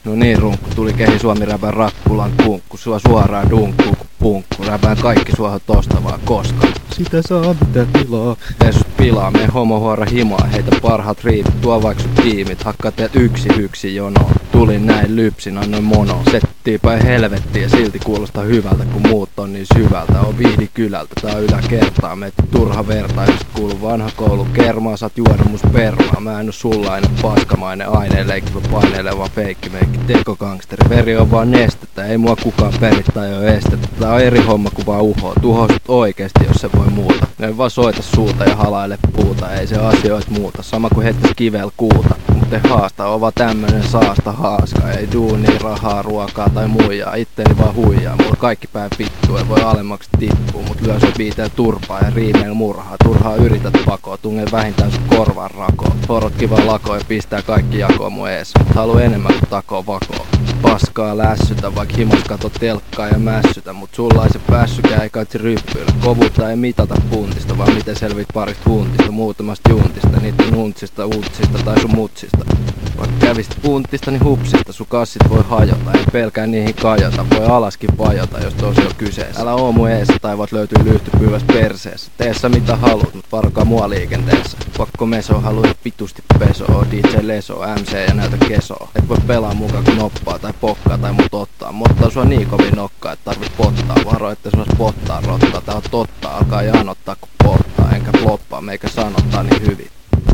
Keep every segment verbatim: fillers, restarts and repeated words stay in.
No niin runkku, tuli kehi Suomi räpän rakkulan kunkku. Sua suoraan dunkku ku punkku. Räpään kaikki suohon tosta vaan koska sitä saa mitä tilaa. Tee sut pilaa, mee homohuora himaa. Heitä parhaat riivit, tuo vaikka sut tiimit. Hakkaa teet yksi hyksi jonoon. Tulin näin lypsin, annoin mono. Settii päin helvettiin ja silti kuulostaa hyvältä, kun muut on niin syvältä. On Vihdi kylältä, tää on yläkertaa. Meet turha verta, jos kuuluu vanha koulu kermaa. Saat juoda mus permaa. Mä en oo sullainen paskamainen aineen leikkivä paineileva feikkimeikki. Tekogangsteri, veri on vaan nestettä. Ei mua kukaan perit tai oo estettä. Tää on eri homma kuin vaan uho. Tuho sut oikeesti, jos se voi muuta. Ne vaan soita suuta ja halaile puuta. Ei se asioit muuta, sama kuin heittäis kivel kuuta. Mut ei haasta, on vaan tämmönen saasta haaska. Ei duunia, rahaa, ruokaa tai muijaa. Itteni vaan huijaa, mulla kaikki päin vittu. Ei voi alemmaksi tippuu, mut lyö se biiteil turpaa ja riimeil murhaa. Turhaa yrität pakoa, tungen vähintään sun korvan rakoon. Porot kiva lakoo ja pistää kaikki jakoon mun ees. Mut haluu enemmän kuin takoo vakoo. Paskaa lässytä, vaik himas kato telkkaa ja mässytä. Mut sulla ei se päässykään, ei kaitsi ryppyillä. Kovuutta ei mitata puntista, vaan miten selvit parista huntista. Muutamasta juntista, niitten huntsista, uutsista tai sun mutsista. Vaikka kävisit puntista, niin hupsista. Sun kassit voi hajota, ei pelkää niihin kajota. Voi alaskin vajota, jos tosi on kyseessä. Älä oo mun eessä, tai voit löytyy lyhtypyväs perseessä. Tee sä mitä haluut, mut varokaa mua liikenteessä. Pakko meso, haluaa vitusti pesoo. D J Leso, M C ja näytä kesoo. Et voi pelaa mukaan kun noppaa tai pokkaa tai mut ottaa. Mutta sua niin kovin nokkaa, et tarvit pottaa. Varo, että sua spottaa rottaa. Tää on totta, alkaa janottaa kun pottaa. Enkä floppaa, meikä sanottaa niin hyvin.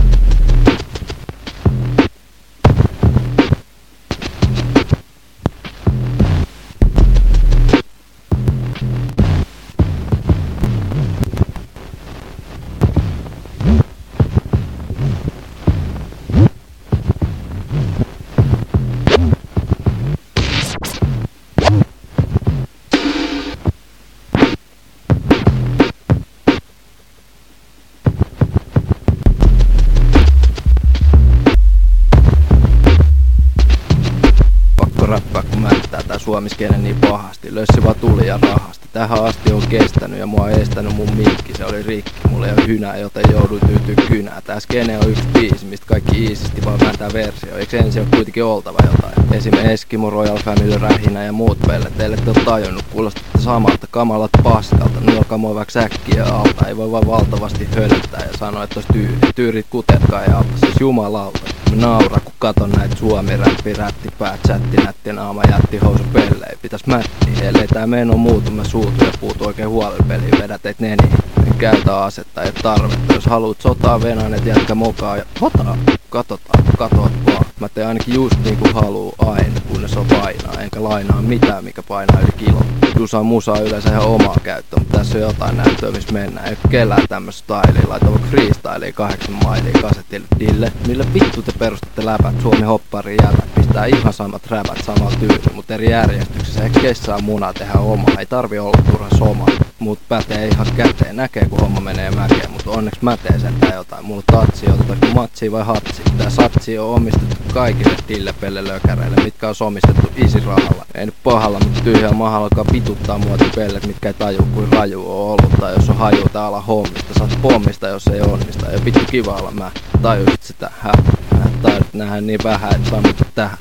Räppää kun mättää tää suomiskene niin pahasti. Lössi vaan tuli ja rahasti. Tähän asti on kestänyt ja mua on estänyt mun mikki. Se oli rikki, mulla ei oo hynää, joten jouduin tyytyy kynää. Tää skene on yksi biisi, mistä kaikki iisisti vaan vääntää versio. Eiks ensin oo kuitenkin oltava jotain? Esim. Eskimo, Royal Family, Rähinä ja muut pellet. Teille te oo tajunnut, kuulostatte samalta, kamalat paskalta. Nuokaa mua vaikka säkkiä alta. Ei voi vaan valtavasti hölöttää ja sanoa, että ois tyyri. Tyyrit kutetkaan ja alta, siis jumalauta. Mä nauraa kun katon näitä suomi-räppi, rättipää, chatti, nätti, naama, jätti, housu, pellei. Pitäis mättiä, ellei tää meno muutu, mä suutun ja puutu oikein huolella peliin, vedät teit neniin. En käytä asetta, ei tarvetta, jos haluut sotaa venaan, et jätkä mokaa ja hotaa. Katsotaan, katoat vaan. Mä teen ainakin just niinku haluu aina, kunnes on painaa. Enkä lainaa mitään, mikä painaa yli kilo. Jusaa musaa yleensä ihan omaa käyttöä, mutta tässä on jotain näyttöä, missä mennään. Ei kellään tämmöstä styliä, laita vaikka freestyliin kahdeksan mailia kasetille dille. Millä vittu te perustatte läpät, Suomi hoppari jätät. Pistää ihan samat räpät samalla tyyli, mut eri järjestyksessä. Eikö kessaa munaa tehdä omaa, ei tarvi olla turha soma. Mut pätee ihan käteen, näkee kun homma menee mäkeen. Mut onneksi mä teen sentään jotain. Mulla tatsi, otetaanko matsia vai hatsi? Tää satsi on omistettu kaikille dillepelle lökäreille, mitkä on omistettu isirahalla. Ei nyt pahalla, mutta tyhjällä mahalla alkaa pituttaa muotipellet, mitkä ei taju kuin raju on ollut. Tai jos on haju tää ala hommista, saat pommista jos ei onnista. Ja vittu kiva olla mä tajusit sitä, hä? Mä tajut nähdä niin vähän, et saa mitä tähän.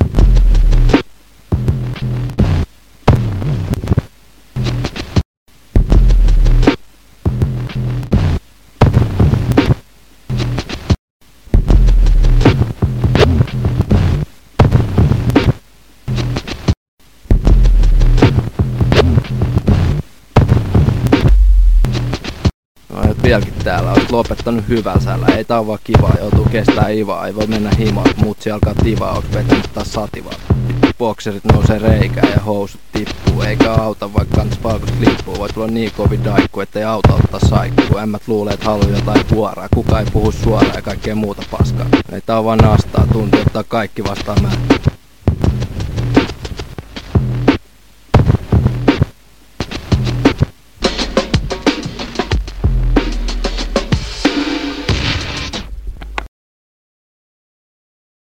Vieläkin täällä, oot lopettanut hyvällä sällä. Ei tää on vaan kivaa, joutuu kestää ivaa. Ei voi mennä himaan, mutsi alkaa tivaa. Onks vetänyt taas sativaa? Bokserit nousee reikään ja housut tippuu. Eikä auta vaikka kantis palkosta lippuu. Voi tulla niin kovin daikku, ettei auta ottaa saikkuu. Ämmät luulee, et haluu jotain vuoraa. Kuka ei puhu suoraan ja kaikkea muuta paskaa. Ei tää on vaan nastaa, tuntuu ottaa kaikki vastaan mä.